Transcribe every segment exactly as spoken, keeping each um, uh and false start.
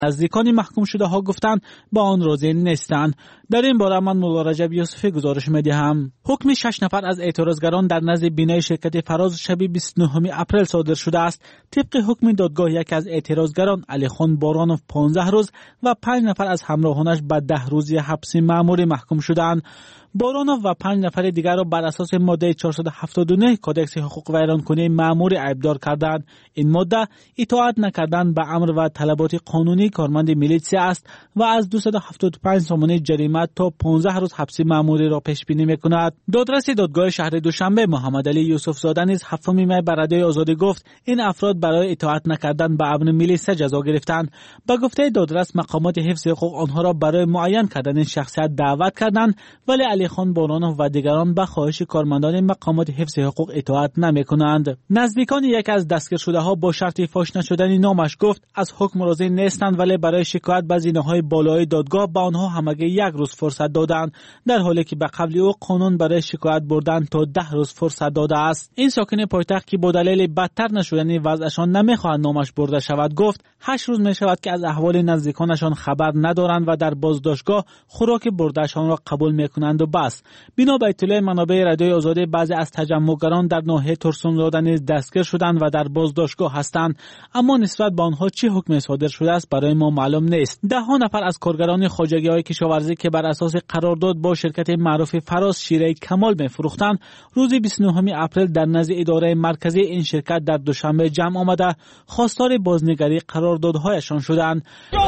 نزدیکان محکوم شده ها گفتند با آن راضی نیستند. در این باره من مولا رجب یوسفی گزارش می‌دهم. حکم شش نفر از اعتراضگران در نزد بینای شرکت فراز شب بیست و نه اپریل صادر شده است. طبق حکم دادگاه یک از اعتراضگران علی خان بارانوف پانزده روز و پنج نفر از همراهانش به ده روزی حبس مأموری محکوم شدند. بارانوف و پنج نفر دیگر را بر اساس ماده چهارصد و هفتاد و نه کدکس حقوق ویرانکنی مأموری عیبدار کردند. این ماده اطاعت نکردن به امر و طلبات قانونی کارمند میلیسیا است و از دویست و هفتاد و پنج سامانه جریمه تا پانزده روز حبس مأموری را پیش بینی می‌کند. دادرس دادگاه شهر دوشنبه محمد علی یوسف زاده نیز هفتم می بر رادیوی آزادی گفت این افراد برای اطاعت نکردن به امر میلیسیا جزا گرفتند. با گفته دادرس مقامات حفظ حقوق آنها را برای معین کردن این شخصیت دعوت کردند، ولی علی خان بارانوف و دیگران به خواهش کارمندان مقامات حفظ حقوق اطاعت نمی‌کنند. نزدیکان یک از دستگیر شده ها با شرط فاش نشدن نامش گفت از حکم راضی نیستند، ولی برای شکایت به زینه‌های بالای دادگاه به آنها همگی یک روز فرصت دادند، در حالی که به قبل او قانون برای شکایت بردن تا ده روز فرصت داده است. این ساکن پایتخت که با دلیل بدتر نشدن وضعشان نمی‌خواهند نامش برده شود گفت هشت روز می‌شود که از احوال نزدیکانشان خبر ندارند و در بازداشتگاه خوراک بردهشان را قبول می‌کنند و بس. بنا به اطلاع منابع رادیوی آزادی بعضی از تجمعگران در ناحیه ترسونزاده نیز دستگیر شدند و در بازداشتگاه هستند، اما نسبت به آنها چه حکمی صادر شده است برای ما معلوم نیست. ده ها نفر از کارگران خواجگی‌های کشاورزی که بر اساس قرارداد با شرکت معروف فراز شیره کمال می‌فروختند روز بیست و نه اپریل در نزد اداره مرکزی این شرکت در دوشنبه جمع آمده خواستار بازنگری قراردادهایشان شدند.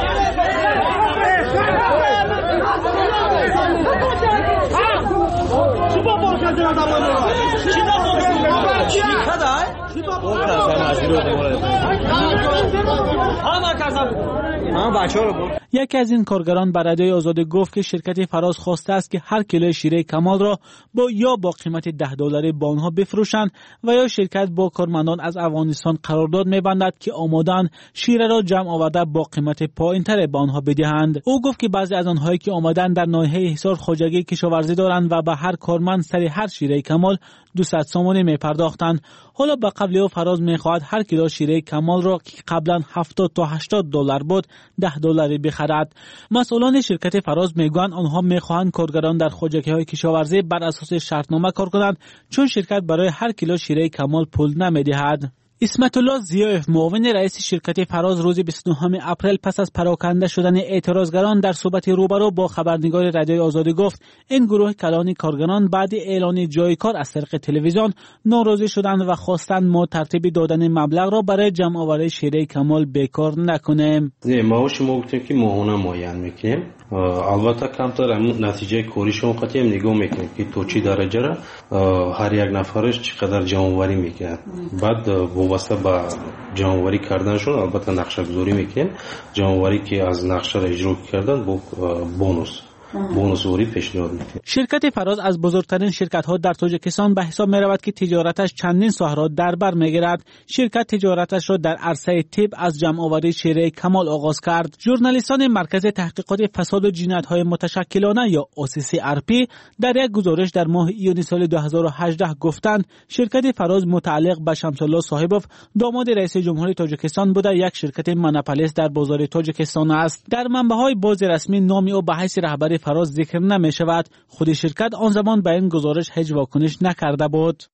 یکی از این کارگران بر رادیوی آزادی گفت که شرکت فراز خواسته است که هر کیلوی شیره کمال را با یا با قیمت ده دلاری با آنها بفروشند و یا شرکت با کارمندان از افغانستان قرارداد می‌بندد که آمادن شیره را جمع آورده با قیمت پایین‌تر به آنها بدهند. او گفت که بعضی از آنهایی که آمدن در ناحیه حصار خواجگی کشاورزی دارند و به هر کارمند سر هر شیره کمال دویست سامانه می‌پرداختند. حالا به قبل او فراز می‌خواهد هر کیلو شیره کمال را که قبلا هفتاد تا هشتاد دلار بود ده دلاری بخرد. مسئولان شرکت فراز میگویند آنها می‌خواهند کارگران در خواجگی‌های کشاورزی بر اساس شرطنامه کار کنند، چون شرکت برای هر کیلو شیره کمال پول نمی‌دهد. اسمت الله زیایف معاون رئیس شرکت فراز روز بیست و نه اپریل پس از پراکنده شدن اعتراضگران در صحبت روبرو با خبرنگار رادیوی آزادی گفت این گروه کلان کارگران بعد اعلان جای کار از طریق تلویزیون ناراضی شدند و خواستند ما ترتیب دادن مبلغ را برای جمع آوری شیره کمال بیکار نکنیم. ما شما گفتیم که ماهانه معین میکنیم، البته کمتر هم نتیجه کاریشون قطعی نگاه میکنیم که تو چی درجه را هر یک نفرش چقدر جمع آوری میکنه. بعد واسه با جمع‌آوری کردنشون البته نقشه گذاری میکنیم، جمع‌آوری که از نقشه را اجرا کردن با بونوس بونوسوری پیشنهاد میکنیم. شرکت فراز از بزرگترین شرکت ها در تاجیکستان به حساب می رود که تجارتش چندین ساحه را در بر میگیرد. شرکت تجارتش را در عرصه طب از جمع آوری شیره کمال آغاز کرد. ژورنالیستان مرکز تحقیقات فساد و جنایت های متشکلانه یا او سی سی آر پی در یک گزارش در ماه ایون سال دو هزار و هجده گفتند شرکت فراز متعلق به شمس الله صاحبوف داماد رئیس جمهور تاجیکستان بوده یک شرکت مونوپولیست در بازار تاجیکستان است. در منبع‌های باز رسمی نام او به حیث رهبر فراز ذکر نمی شود. خود شرکت آن زمان به این گزارش هیچ واکنش نکرده بود.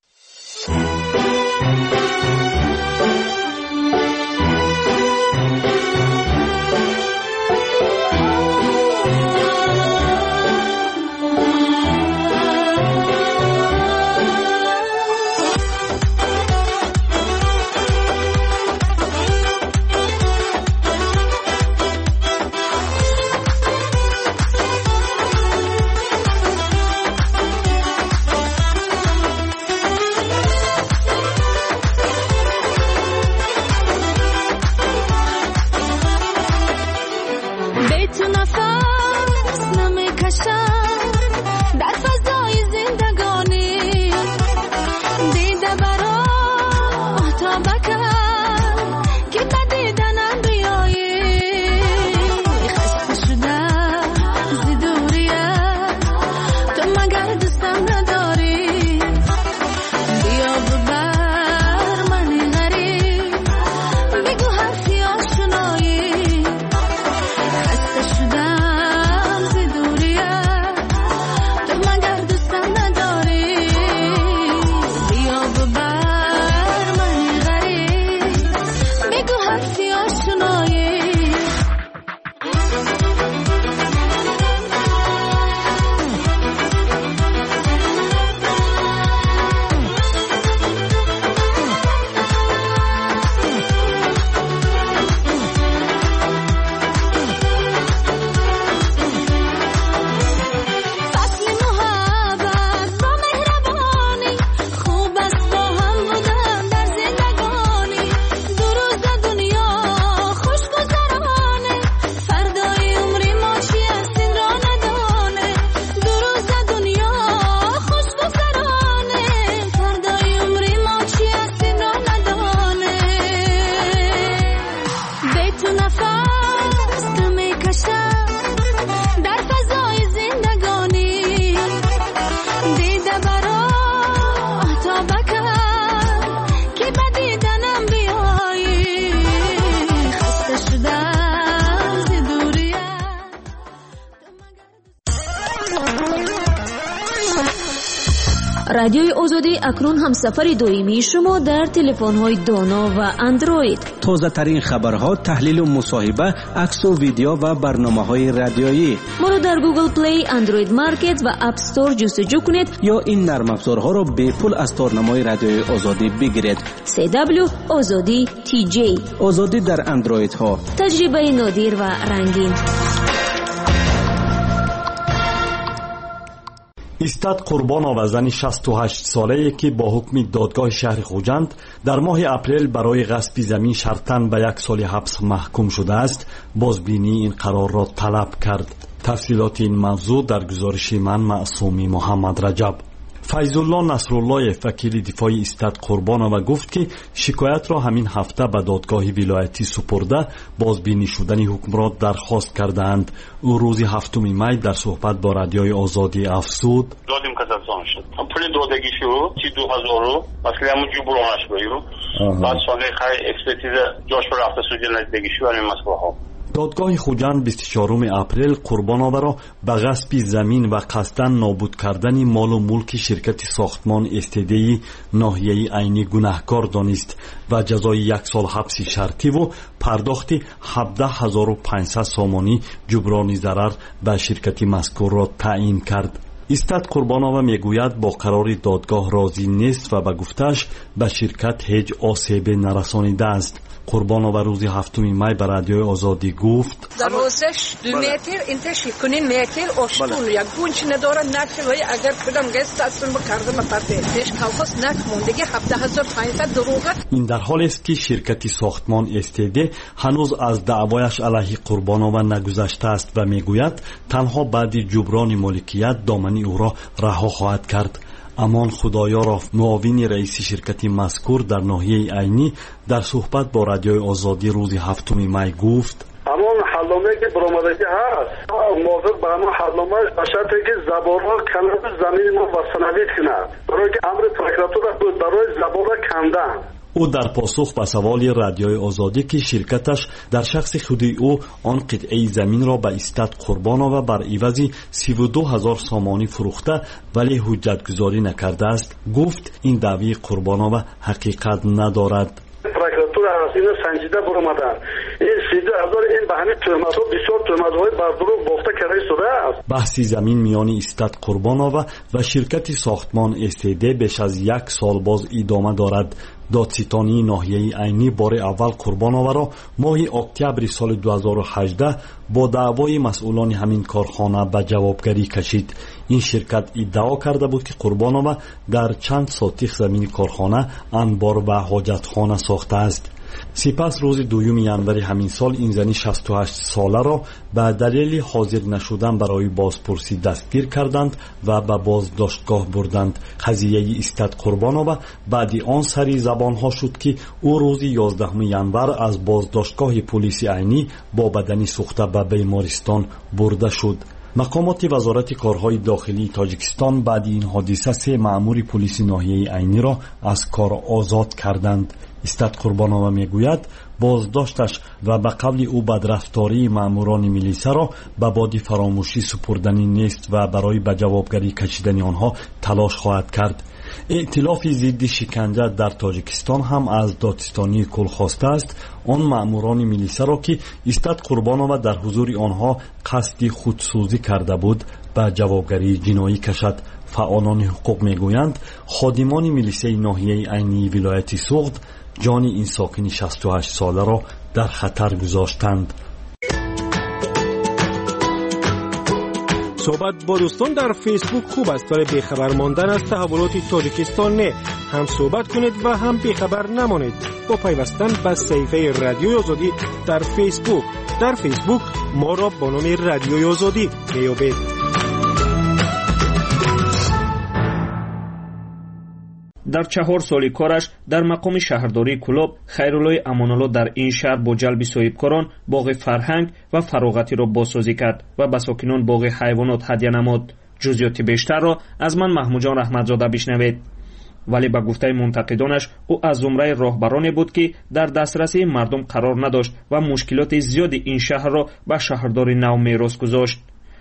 رادیوی آزادی اکنون هم سفر دائمی شما در تلفن‌های دانا و اندروید. تازه ترین خبرها، تحلیل و مصاحبه، عکس و ویدیو و برنامه‌های رادیویی. ما را در گوگل پلی، اندروید مارکت و اپ استور جستجو کنید یا این نرم افزارها را به پول از تارنمای رادیوی آزادی بگیرید. سی دبلیو آزادی تی جی. آزادی در اندروید ها. تجربه نادر و رنگین. استاد قربانو و زن شصت و هشت ساله‌ای که با حکم دادگاه شهر خوجند در ماه اپریل برای غصب زمین شرطاً به یک سال حبس محکوم شده است، بازبینی این قرار را طلب کرد. تفصیلات این موضوع در گزارش من معصومی محمد رجب. فیض‌الله نصرالله وکیل دفاع استاد قربانو گفت که شکایت را همین هفته به دادگاه ولایتی سپرده بازبینی شدن حکم را درخواست کردند. او روز هفتم می در صحبت با رادیوی آزادی افزود: دادیم کسافزان شد. پول دادگیشو تی دو هزار رو مثلا همون جبرانش بایو. بعد سال خیر اکسپرتیز جاش پر رفته سوجن دادگیشو همین مسئله ها. دادگاه خوجند بیست و چهارم اپریل قربانو را به غصب زمین و قصداً نابود کردن مال و ملک شرکت ساختمان استدی ناحیه عینی گناهکار دانست و جزای یک سال حبس شرطی و پرداخت هفده هزار و پانصد سامانی جبران ضرر به شرکت مذکور را تعیین کرد. استاد قربانو میگوید با قرار دادگاه راضی نیست و به گفتش به شرکت هیچ آسیبی نرسانیده است. قربانو روز هفتم می به رادیوی آزادی گفت: دروازش دو متر انتش کنین متر آشتون یک گونچ نداره نکل های اگر بدم گست اصلا بکردم پرتش کلخص نک موندگی هفده هزار و پانصد دروغه. این در حالی است که شرکت ساختمان استدی هنوز از دعوایش علیه قربانو نگذشته است و میگوید تنها بعد جبران مالکیت دامن او را رها خواهد کرد. امان خدایارov معاون رئیس شرکت مذکور در ناحیه عینی در صحبت با رادیوی آزادی روز هفتم می گفت: امان حلامه که برآمدگی هست موافق به امان حلامه به شرطی که زبارها کنار زمین ما وصنوی کند برای که امر پروکراتور بود برای زبارها کندن. او در پاسخ به سوال رادیوی آزادی که شرکتش در شخص خودی او آن قطعه زمین را به استاد قربانو بر عوض سی و دو هزار سامانی فروخته ولی حجت گذاری نکرده است، گفت این دعوی قربانو حقیقت ندارد. پروکراتور از این سنجیده برآمده این سی و دو هزار این به همین تهمت‌ها بسیار تهمت‌های بر دروغ گفته کرده شده است. بحث زمین میان استاد قربانو و شرکت ساختمان استدی بیش از یک سال باز ادامه دارد. دادستانی ناحیه عینی بار اول قربانو را ماه اکتبر سال دو هزار و هجده با دعوای مسئولان همین کارخانه به جوابگری کشید. این شرکت ادعا کرده بود که قربانو در چند ساتیخ زمین کارخانه انبار و حاجتخانه ساخته است. سپس روز دوم ژانویه همین سال این زن شصت و هشت ساله را به دلیل حاضر نشدن برای بازپرسی دستگیر کردند و به بازداشتگاه بردند. قضیه استاد قربانو بعد آن سری زبان ها شد که او روز یازدهم ژانویه از بازداشتگاه پلیس عینی با بدنی سوخته به بیمارستان برده شد. مقامات وزارت کارهای داخلی تاجیکستان بعد این حادثه سه مأمور پلیس ناحیه عینی را از کار آزاد کردند. استاد قربانو میگوید بازداشتش و به قبل او بدرفتاری مأموران میلیسا را به باد فراموشی سپردنی نیست و برای به جوابگری کشیدن آنها تلاش خواهد کرد. ائتلاف ضد شکنجه در تاجیکستان هم از دادستانی کل خواسته است آن مأموران میلیسا را که استاد قربانو در حضور آنها قصد خودسوزی کرده بود به جوابگری جنایی کشد. فعالان حقوق میگویند خادمان میلیسای ناحیه عینی ولایت سوغد جان این ساکن شصت و هشت ساله را در خطر گذاشتند. صحبت با دوستان در فیسبوک خوب است ولی بیخبر ماندن از تحولات تاجیکستان نه. هم صحبت کنید و هم بیخبر نمانید با پیوستن به صفحه رادیوی آزادی در فیسبوک. در فیسبوک ما را با نام رادیوی آزادی میابید. در چهار سال کارش در مقام شهرداری کلاب، خیرالله امان‌الله در این شهر با جلب صاحبکاران باغ فرهنگ و فراغتی را بازسازی کرد و به ساکنان باغ حیوانات هدیه نمود. جزئیات بیشتر را از من محمود جان رحمتزاده بشنوید. ولی به گفته منتقدانش او از زمره راهبرانی بود که در دسترسی مردم قرار نداشت و مشکلات زیادی این شهر را به شهرداری نو میراث گذاشت.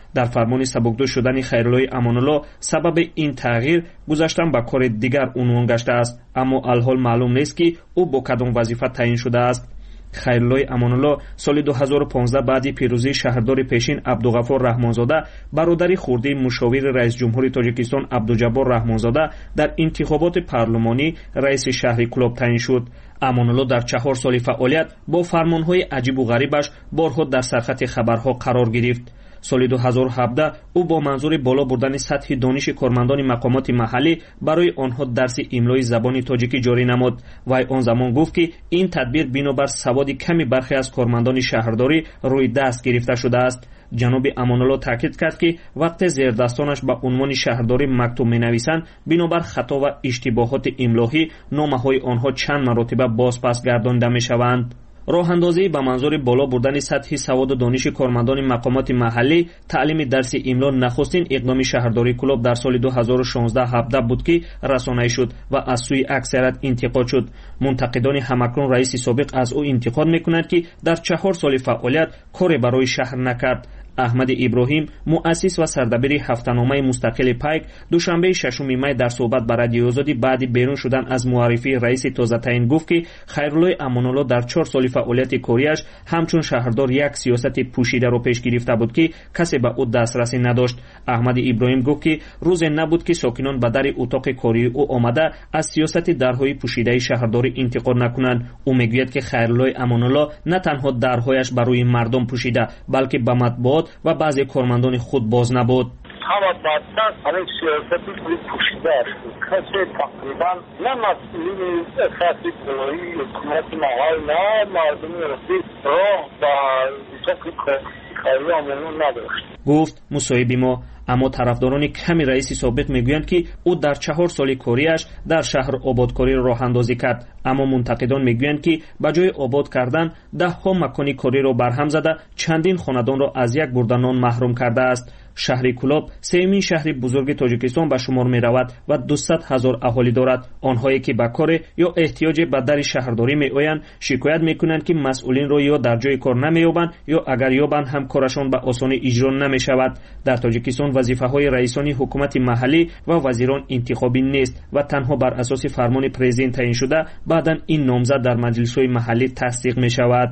در فرمان سبکدو شدن خیرالله امان‌الله سبب این تغییر گذاشتن به کار دیگر عنوان گشته است، اما الحال معلوم نیست که او با کدام وظیفه تعیین شده است. خیرالله امان‌الله سال دو هزار و پانزده بعد پیروزی شهردار پیشین عبدالغفور رحمانزاده برادری خردی مشاور رئیس جمهور تاجیکستان عبدالجبار رحمانزاده در انتخابات پارلمانی رئیس شهری کلوب تعیین شد. امان‌الله در چهار سال فعالیت با فرمان‌های عجیب و غریبش بارها در سرخط خبرها قرار گرفت. سال دو هزار و هفده او با منظور بالا بردن سطح دانش کارمندان مقامات محلی برای آنها درس املای زبان تاجیکی جاری نمود. وی آن زمان گفت که این تدبیر بنابر سواد کمی برخی از کارمندان شهرداری روی دست گرفته شده است. جناب امان‌الله تاکید کرد که وقت زیردستانش به عنوان شهرداری مکتوب می‌نویسند بنابر خطا و اشتباهات املایی نامه‌های آنها چند مرتبه بازپس گردانده می‌شوند. راه اندازی به منظور بالا بردن سطح سواد و دانش کارمندان مقامات محلی تعلیم درس املا نخستین اقدام شهرداری کلوب در سال دو هزار و شانزده هفده بود که رسانه‌ای شد و از سوی اکثریت انتقاد شد. منتقدان همکنون رئیس سابق از او انتقاد می‌کنند که در چهار سال فعالیت کاری برای شهر نکرد. احمد ابراهیم مؤسس و سردبیر هفته‌نامه مستقل پیک دوشنبه ششم می در صحبت با رادیو آزادی بعد بیرون شدن از معرفی رئیس تازه تعیین گفت که خیرالله امان‌الله در چهار سال فعالیت کاریش همچون شهردار یک سیاست پوشیده را پیش گرفته بود که کسی به او دسترسی نداشت. احمد ابراهیم گفت که روز نبود که ساکنان به در اتاق کاری او آمده از سیاست درهای پوشیده شهرداری انتقاد نکنند. او میگوید که خیرالله امان‌الله نه تنها درهایش برای مردم پوشیده بلکه به مطبوعات و بعضی کارمندان خود باز نبود. همه بدتر همین سیاستی پوشیده است. کسی تقریبا نه مسئولین اصلاحی کلایی حکومت محل نه مردمی رفتی راه با اتاق کاری آمونون نداشت. گفت مصاحب ما. اما طرفداران کمی رئیس سابق میگویند که او در چهار سال کاریش در شهر آبادکاری راه اندازی کرد، اما منتقدان میگویند که به جای آباد کردن ده ها مکانی کاری را برهم زده چندین خاندان را از یک برده نان محروم کرده است. شهر کلوب سومین شهر بزرگ تاجیکستان به شمار می رود و دویست هزار اهالی دارد. آنهایی که به کار یا احتیاج به در شهرداری می آیند شکایت می کنند که مسئولین را یا در جای کار نمی یابند یا اگر یابند هم کارشان به آسانی اجرا نمی شود. در تاجیکستان وظیفه های رئیسان حکومت محلی و وزیران انتخابی نیست و تنها بر اساس فرمان پرزیدنت تعیین شده بعداً این نامزد در مجلس های محلی تصدیق می شود.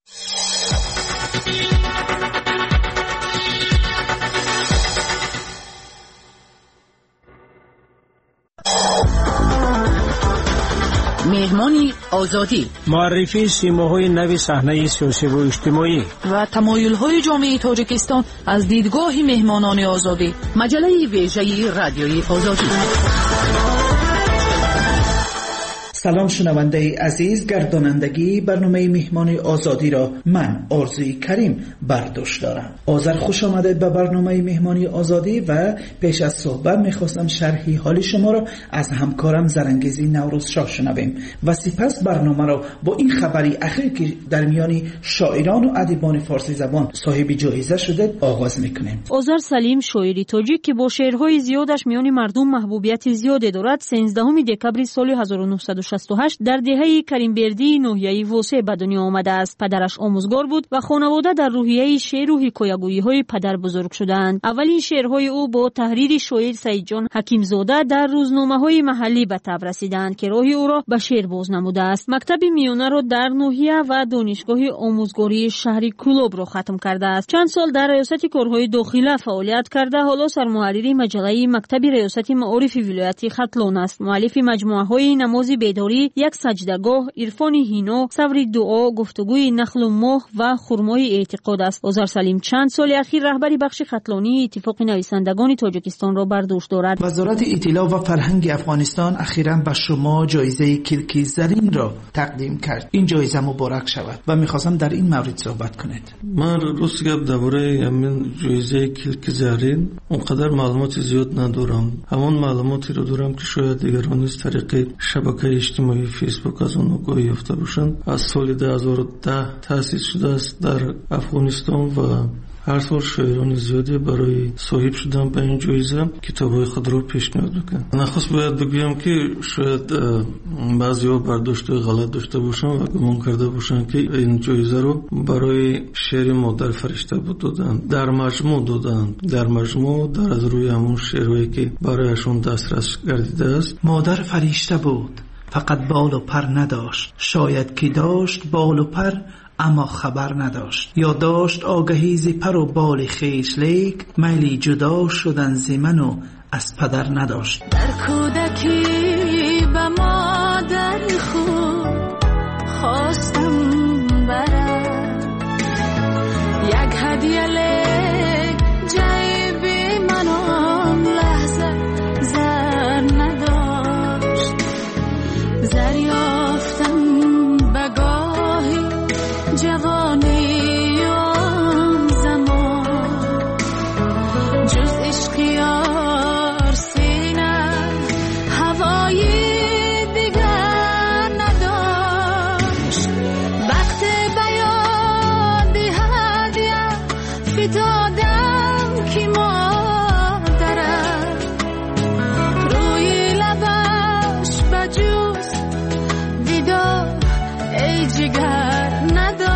مهمانی آزادی، معرفی سیماهای نو صحنه سیاسی و اجتماعی و تمایل‌های جامعه تاجیکستان از دیدگاه مهمانان آزادی. مجله ویژه رادیوی آزادی. سلام شنونده عزیز، گردانندگی برنامه مهمان آزادی را من آرزوی کریم برداشت دارم. آذر خوش آمدید به برنامه مهمانی آزادی و پیش از صحبت میخواستم شرحی حال شما را از همکارم زرنگیزی نوروز شاه شنویم و سپس برنامه را با این خبری اخیر که در میان شاعران و ادیبان فارسی زبان صاحب جایزه شده آغاز میکنیم. آذر سلیم شاعری تاجیک که با شعرهای زیادش میان مردم محبوبیت زیادی دارد سیزدهم دکبر سال هزار و نهصد و شصت و هشت در دهه کریمبردی ناحیه واسه به دنیا آمده است. پدرش آموزگار بود و خانواده در روحیه شعر و حکایه‌گویی های پدر بزرگ شدند. اولین شعرهای او با تحریر شاعر سعید جان حکیمزاده در روزنامه‌های محلی به تب رسیدند که راه او را به شعر باز نموده است. مکتب میانه را در ناحیه و دانشگاه آموزگاری شهری کلوب را ختم کرده است. چند سال در ریاست کارهای داخله فعالیت کرده، حالا سرمحرر مجله مکتب ریاست معارف ولایتی ختلون است. مؤلف مجموعه‌های نماز بیداری، یک سجدهگاه، عرفان هینو، صبر دعا، گفتگوی نخل و ماه و خرمای اعتقاد است. آذر سلیم چند سال اخیر رهبری بخش ختلانی اتفاق نویسندگان تاجیکستان را بر دوش دارد. وزارت اطلاع و فرهنگ افغانستان اخیراً به شما جایزه کلکی زرین را تقدیم کرد. این جایزه مبارک شود و می‌خواستم در این مورد صحبت کنید. من روز گپ درباره همین جایزه کلکی زرین اونقدر معلومات زیاد ندارم. همون معلوماتی رو دارم که شاید دیگران از طریق شبکه اجتماعی فیسبوک از اون آگاهی یافته باشند. از سال دو هزار و ده تأسیس شده است در افغانستان و هر سال شاعران زیادی برای صاحب شدن به این جایزه کتاب‌های خود رو پیشنهاد میکنن. نخست باید بگویم که شاید بعضی‌ها برداشت غلط داشته باشن و گمان کرده باشن که این جایزه رو برای شعر مادر فرشته بود دادن. در مجموع دادن. در مجموع در از روی همون شعرهایی که برایشون دسترس گردیده است. مادر فرشته بود، فقط بال و پر نداشت. شاید که داشت بال و پر اما خبر نداشت، یا داشت آگهی ز پر و بال خویش، لیک میلی جدا شدن ز من و از پدر نداشت. در کودکی به مادر خود خواستم برم یک هدیه، لیک جیبی من آن لحظه زر نداشت. زر یافتم به گاهی جوانی آن زمان، جز عشق یار سینه هوای دیگر نداشت. وقت بیان هدیه فتادم که مادرم روی لبش بجوز دیدار ای جگر نداشت.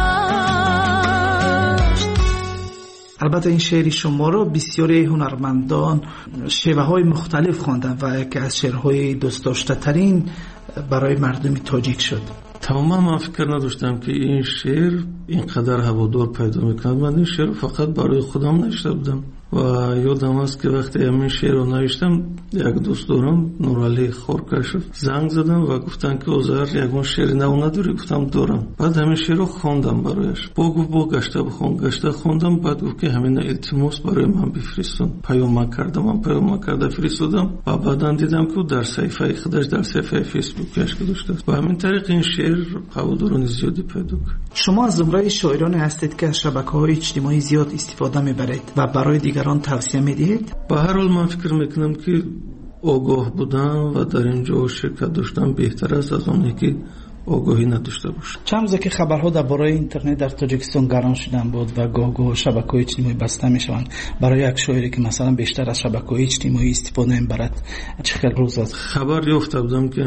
البته این شعر شما رو بسیاری هنرمندان شیوه های مختلف خواندن و یکی از شعرهای دوست داشته ترین برای مردم تاجیک شد. تماما من فکر نداشتم که این شعر اینقدر هوادار پیدا میکند. من این شعر فقط برای خودم نوشته بودم و یادم است که وقتی این شعر رو نوشتم یک دوست دارم نورعلی خورکشف زنگ زدم و گفتن که اوزار یکون شعر نو نداری؟ گفتم دارم. بعد همین شعر رو خواندم برایش. بگو بگو گشته بخون گشته خوندم. بعد گفت که همین التماس برای من بفرستون. پیام کردم، من پیام کرده فرستادم و بعداً دیدم که در صفحه خودش در صفحه فیسبوکش گذاشته است و همین طریق این شعر هواداران زیادی پیدا کرد. شما از زمره شاعرانی هستید که از شبکه‌های اجتماعی زیاد استفاده میبرید و برای دیگران توصیه میدید؟ به هر حال من فکر میکنم که آگاه بودن و در اینجا شرکت داشتن بهتر است از اونی که آگاهی نداشته باشه. چند روزه که خبرها درباره اینترنت در تاجیکستان گران شدن بود و گاه گاه شبکه‌های اجتماعی بسته میشوند، برای یک شاعری که مثلا بیشتر از شبکه‌های اجتماعی استفاده میبرد چه خیلی روز است؟ خبر یافته بودم که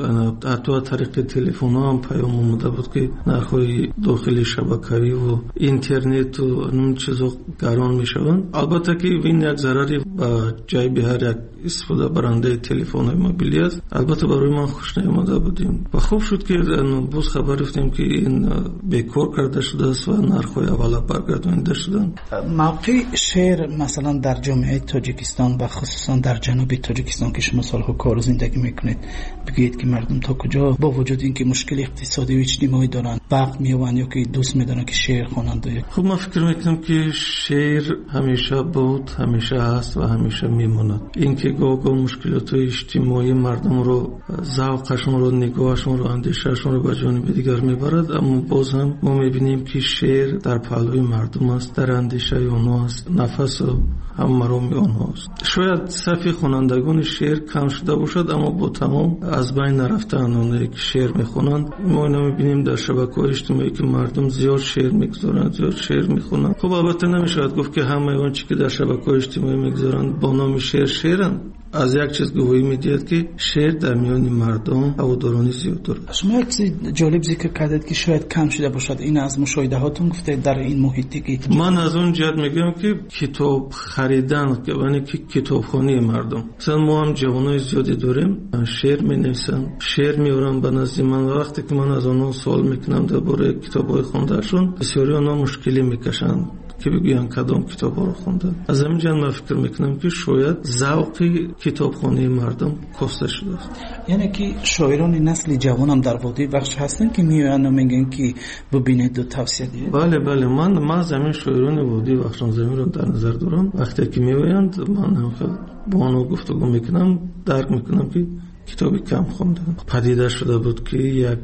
حتی از طریق تلفن ها هم پیام اومده بود که نرخ‌های داخلی شبکه‌ای و اینترنت و اون چیزا گران میشوند. البته که این یک ضرری به جیب هر یک استفاده برنده تلفن موبیلی است. البته برای من خوش نیامده بودیم و خوب شد که باز خبر رفتیم که این بیکار کرده شده است و نرخ‌های اولا برگردانده شدن. موقع شعر مثلا در جامعه تاجیکستان و خصوصا در جنوب تاجیکستان که شما سالها کار زندگی میکنید، بگید که مردم تا کجا با وجود اینکه مشکل اقتصادی و اجتماعی دارن وقت میوان یا که دوست میدونن که شعر خوانند؟ خب من فکر میکنم که شعر همیشه بود، همیشه هست و همیشه میماند. اینکه گاه گاه مشکلات اجتماعی مردم رو، ذوقشون رو، نگاهشون رو، اندیشهشون رو به جانب دیگر میبرد، اما باز هم ما میبینیم که شعر در پهلوی مردم است، در اندیشه اونها است، نفس و هم مرام اونها است. شاید صفی خوانندگان شعر کم شده باشد، اما با تمام از بین نرفتن اونایی که شعر میخونند ما اینا میبینیم در شبکه‌های اجتماعی که مردم زیاد شعر میگذارند، زیاد شعر میخونند. خب البته نمیشود گفت که همه اون چیزی که در شبکه‌های اجتماعی میگذارند با نام شعر شعرند. از یک چیز گواهی میدید که شعر در میان مردم هوادارانی زیاد دارد. شما یک چیز جالب ذکر کردید که شاید کم شده باشد، این از مشاهده هاتون گفته در این محیطی که من از اون جهت میگم که کتاب خریدن که یعنی که کتابخوانی مردم، مثلا ما هم جوانای زیادی داریم شعر مینویسن، شعر میارن به نزد من و وقتی که من از اونها سوال میکنم درباره کتابای خوندهشون بسیاری اونها مشکلی میکشن که بگوین کدام کتابا رو خوندن. از همین جهت من فکر میکنم که شاید ذوق کتابخوانی مردم کاسته شده است. یعنی که شاعران نسل جوان هم در وادی بخش هستن که میان و میگن که ببینید و توصیه دید. بله بله من من زمین شاعران وادی بخش زمین رو در نظر دارم. وقتی که میآیند من هم با آنها گفتگو میکنم، درک میکنم که کتابی کم خوندن. پدیده شده بود که یک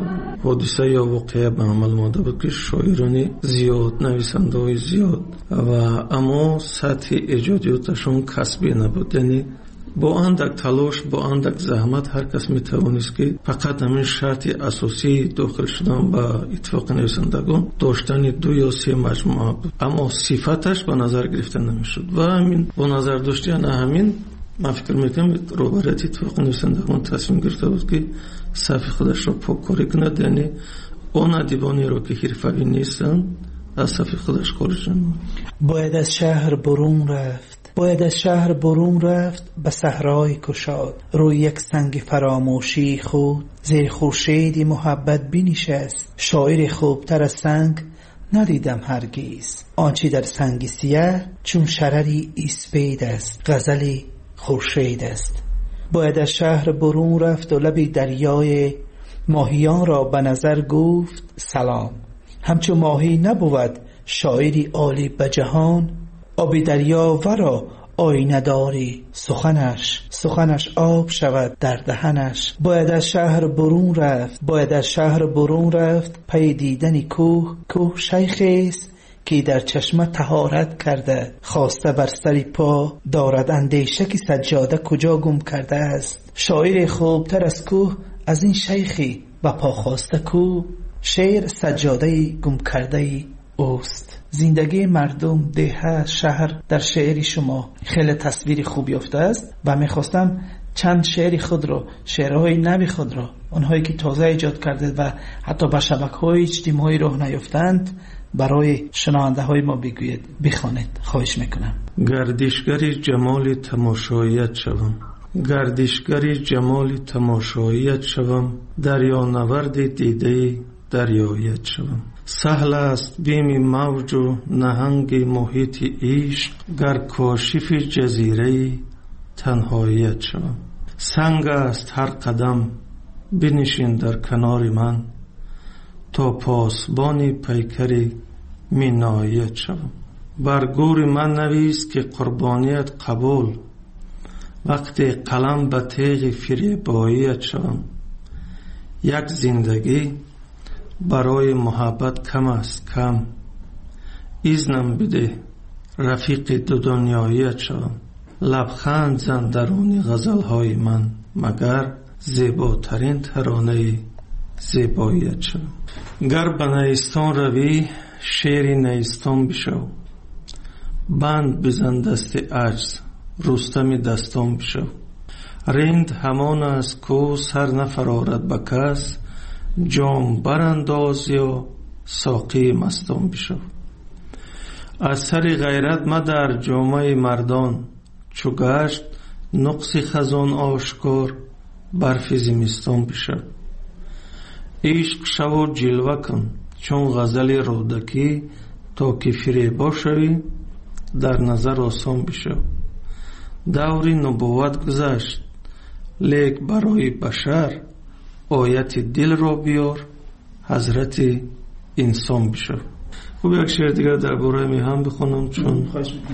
حادثه یا واقعه به عمل آمده بود که شاعرانی زیاد، نویسنده های زیاد و اما سطح ایجادیاتشون کسبی نبود، یعنی با اندک تلاش با اندک زحمت هر کس میتوانست که فقط همین شرط اساسی داخل شدن با اتفاق نویسندگان داشتن دو یا سه مجموعه بود، اما صفتش به نظر گرفته نمیشد و همین با نظر داشتن همین من فکر میکنم روبرت اتفاق نویسندگان تصمیم گرفته بود که صف خودش را پاککاری کند، یعنی اون ادیبانی را که حرفه‌ای نیستن از صف خودش خارج نمود. باید از شهر برون رفت، باید از شهر برون رفت به صحرای کشاد، روی یک سنگ فراموشی خود زیر خورشیدی محبت بنشست. شاعر خوبتر از سنگ ندیدم هرگز، آنچه در سنگ سیاه چون شرری اسپید است، غزلی خورشید است. باید از شهر برون رفت و لب دریای ماهیان را به نظر گفت سلام. همچون ماهی نبود شاعری عالی به جهان، آب دریا ورا آینه داری سخنش، سخنش آب شود در دهنش. باید از شهر برون رفت، باید از شهر برون رفت پی دیدن کوه. کوه شیخی است که در چشمه طهارت کرده، خواسته بر سر پا دارد اندیشه که سجاده کجا گم کرده است. شاعر خوبتر از کوه از این شیخی و پا خواسته کو، شعر سجاده گم کرده اوست. زندگی مردم، ده، شهر در شعر شما خیلی تصویر خوب یافته است و میخواستم چند شعر خود را، شعرهای نوی خود را، اونهایی که تازه ایجاد کرده و حتی به شبکه‌های اجتماعی راه نیافتند برای شنونده های ما بگوید، بخوانید، خواهش میکنم. گردشگری جمال تماشاییت شوم، گردشگری جمال تماشاییت شوم، دریا نورد دیده دریایت شوم. سهل است بیم موج و نهنگ محیط عشق، گر کاشف جزیره تنهاییت شوم. سنگ است هر قدم بنشین در کنار من، تا پاسبان پیکر مینایت شوم. بر گور من نویس که قربانیت قبول، وقتی قلم به تیغ فریباییت شوم. یک زندگی برای محبت کم است کم، ایزنم بده رفیق دو دنیاییت شوم. لبخند زن درون غزلهای من، مگر زیباترین ترانه زیباییت شوم. گر به نیستان روی شیر نیستان بشو، بند بزن دست عجز رستم دستان بشو. رند همان است کو سر نفرارد به کس، جام برانداز یا ساقی مستان بشو. از سر غیرت مدر جامه مردان، چو گشت نقص خزان آشکار برف زمستان بشو. عشق شو جلوه کن چون غزل رودکی، تا که فریبا شوی در نظر آسان بشو. دوری نبوت گذشت لیک برای بشر، آیت دل را بیار حضرت انسان بشو. خوب یک شعر دیگر در باره میهم بخونم، چون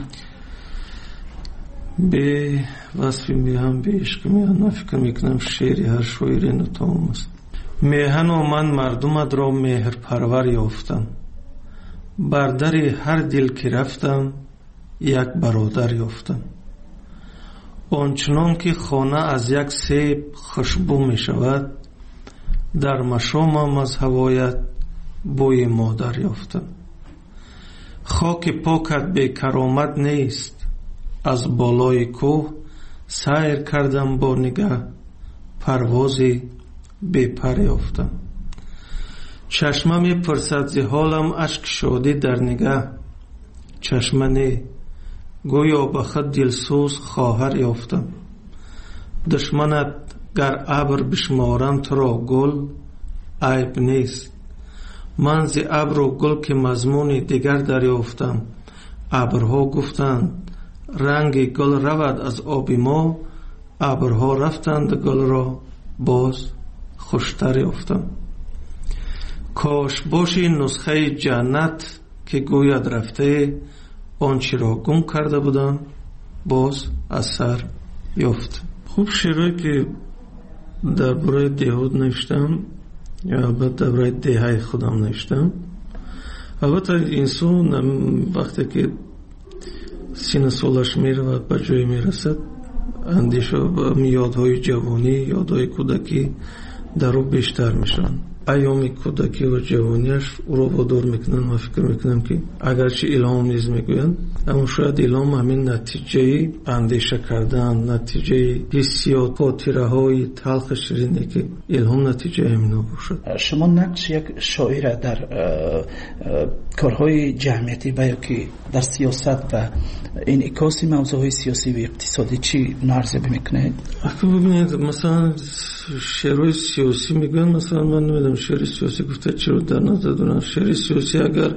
به وصف میهم به عشق میهم نفکر میکنم شعری هر شاعری نتام است. میهن و من مردمت را مهر پرور یافتم، بر در هر دل که رفتم یک برادر یافتم. آنچنان که خانه از یک سیب خوشبو می شود، در مشامم از هوایت بوی مادر یافتم. خاک پاکت بی کرامت نیست، از بالای کوه سیر کردم با نگاه، پروازی بی پر یافتم. چشمه می پرسد ز حالم، اشک شادی در نگاه، چشمه نه گویا به خود دلسوز خواهر یافتم. دشمنت گر ابر بشمارم تو را گل، عیب نیست. من ز ابر و گل که مضمون دیگر دریافتم. ابرها گفتند رنگ گل رود از آب ما، ابرها رفتند گل را باز خوشتر یافتم. کاش باشی نسخه جنت که گوید رفته، آنچه را گم کرده بودم باز از سر یافت. خوب شعرهایی که در برای دهود نوشتم یا البته در برای دههای خودم نوشتم. البته انسان وقتی که سین سالش میره و به جای میرسد اندیشه و یادهای جوانی، یادهای کودکی در او بیشتر میشن. ایام کودکی و جوانیش او رو وادار میکنن و فکر میکنم که اگرچه الهام نیز میگوین، اما شاید الهام همین نتیجه اندیشه کردن، نتیجه حسیات، خاطره های تلخ شیرینه که الهام نتیجه همینا باشد. شما نقش یک شاعر در کارهای جمعیتی و یا که در سیاست و انعکاس موضوعهای سیاسی و اقتصادی چی نارزبی میکنه؟ اگه ببینید مثلا شعرهای سیاسی میگن، مثلا من نمیدونم شعر سیاسی گفته چی رو در نظر دارن. شعر سیاسی اگر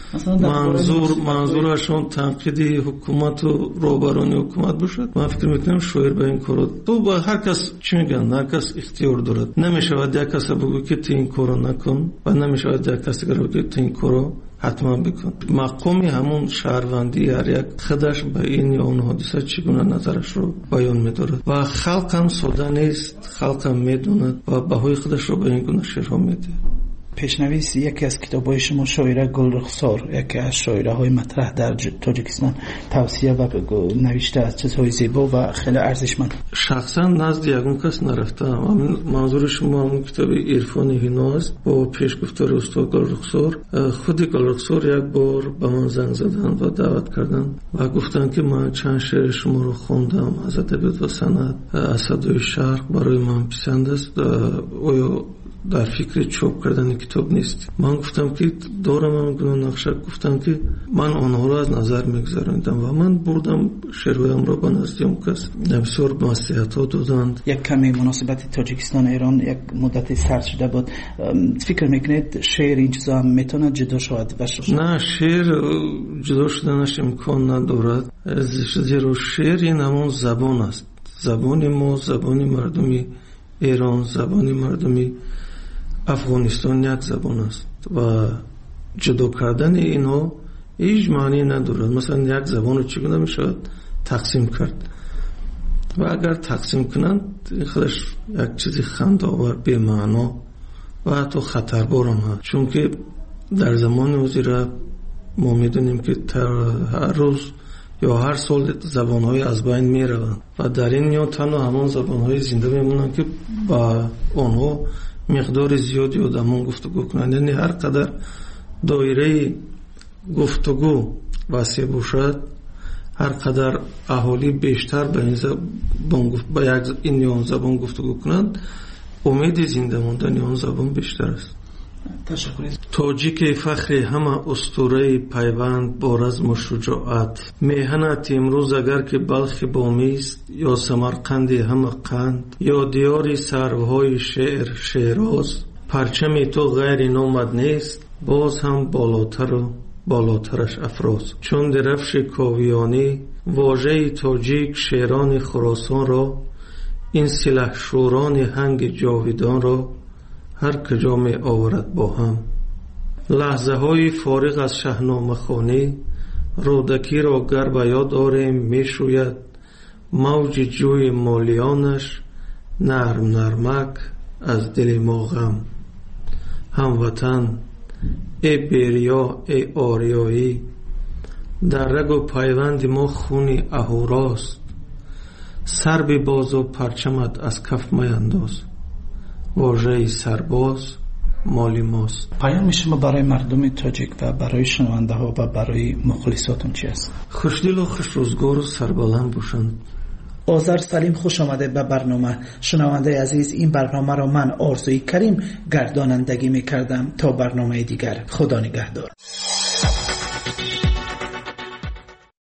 منظور منظورشون تنقید حکومت و روبرانی حکومت باشد، من فکر میکنم شاعر به این کارو تو با هر کس چی میگن، هر کس اختیار دارد. نمیشود یک کس بگو که تو این کارو نکن و نمیشود یک کس بگو که تو این کارو حتما بکن. مقامی همون شهروندی هر یک خودش به این یا اون حادثه چگونه نظرش رو بیان می‌دارد و خلق هم ساده نیست، خلق هم میدوند و بهای خودش رو به این گونه شعرها میده. پیشنویس یکی از کتاب‌های شما شاعره گلرخسار، یکی از شاعره‌های مطرح در تاجیکستان، توصیه و نوشته از چیزهای زیبا و خیلی ارزشمند. شخصا نزد یگون کس نرفتم. منظور شما همون کتاب عرفان هینا است با پیشگفتار استاد گلرخسار. خود گلرخسار یک بار به من زنگ زدن و دعوت کردن و گفتن که من چند شعر شما رو خوندم از ادبیات و صنعت، از صدای شرق برای من پسند است، آیا در فکر چاپ کردن کتاب نیست؟ من گفتم که دارم هم گناه نقشه. گفتم که من آنها رو از نظر میگذارندم و من بردم شعرهایم را به نزد اون کس، بسیار نصیحت ها دادند. یک کمی مناسبت تاجیکستان ایران یک مدتی سرد شده بود، فکر میکنید شعر این چیزا هم میتونه جدا شود؟ نه، شعر جدا شدنش امکان ندارد، زیرا شعر این همون زبان است. زبان ما، زبان مردمی ایران، زبان مردمی افغانستان یک زبان است و جدا کردن اینها هیچ معنی ندارد. مثلا یک زبان رو چگونه میشود تقسیم کرد و اگر تقسیم کنند خودش یک چیزی خنده‌آور، بی معنا و حتی خطربار هم هست، چون که در زمان وزیره ما میدونیم که هر روز یا هر سال زبان‌های از بین میروند و در این میان تنها همان زبان‌های زنده میمونند که با آنها مقدار زیادی آدمان گفتگو کنند. یعنی هر قدر دایره گفتگو وسیع باشد، هر قدر اهالی بیشتر به این زبان با یک این زبان گفتگو کنند، امید زنده ماندن آن زبان بیشتر است. تشکر. تاجیک فخر همه اسطوره پیوند با رزم و شجاعت، میهنت امروز اگر که بلخ بامیست یا سمرقند همه قند یا دیاری سروهای شعر شیراز، پرچم تو غیر نامد نیست باز هم بالاتر و بالاترش افراز. چون درفش کاویانی واژه تاجیک شیران خراسان را، این سلح شوران هنگ جاویدان را هر کجا می آورد با هم. لحظه های فارغ از شاهنامه خوانی رودکی را گر به یاد آریم می شوید، موج جوی مالیانش نرم نرمک از دل ما غم. هموطن ای بیریا ای آریایی، در رگ و پیوند ما خونی اهوراست، سر به باز و پرچمت از کف میانداز، واژه سرباز مالی ماست. پیام شما برای مردم تاجیک و برای شنونده ها و برای مخلصاتون چی است؟ خوشدل و خوش روزگار و سربلند باشند. آذر سلیم، خوش آمده به برنامه. شنونده عزیز، این برنامه را من آرزوی کریم گردانندگی می کردم. تا برنامه دیگر، خدا نگهدار.